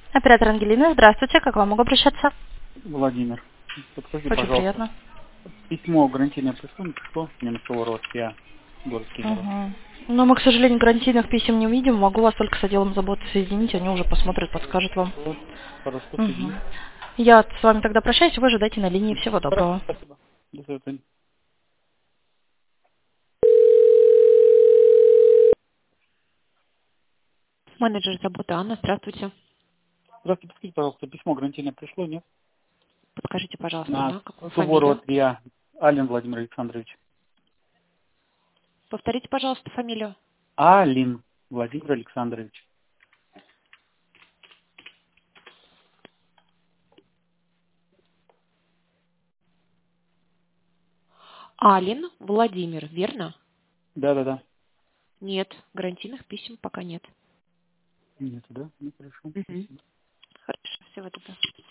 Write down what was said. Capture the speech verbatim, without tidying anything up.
Оператор Ангелина, здравствуйте, как вам могу обращаться? Владимир, подскажите, Очень пожалуйста, приятно. письмо гарантийное пришло, не пришло, немецкого рода, я город Кемерово. Угу. Но мы, к сожалению, гарантийных писем не увидим, могу вас только с отделом заботы соединить, они уже посмотрят, подскажут вам. Хорошо, хорошо, Угу. соедините. Я с вами тогда прощаюсь, вы ожидайте на линии, всего Хорошо, доброго. спасибо. До свидания. Менеджер заботы Анна, здравствуйте. Здравствуйте, подскажите, пожалуйста, письмо гарантийное пришло, нет? Подскажите, пожалуйста, На да, какую Суворова фамилию? три А, Алин Владимир Александрович. Повторите, пожалуйста, фамилию. Алин Владимир Александрович. Алин Владимир, верно? Да-да-да. Нет, гарантийных писем пока нет. Нет, да? Ну, хорошо, Мгм. спасибо. Хорошо, всего доброго.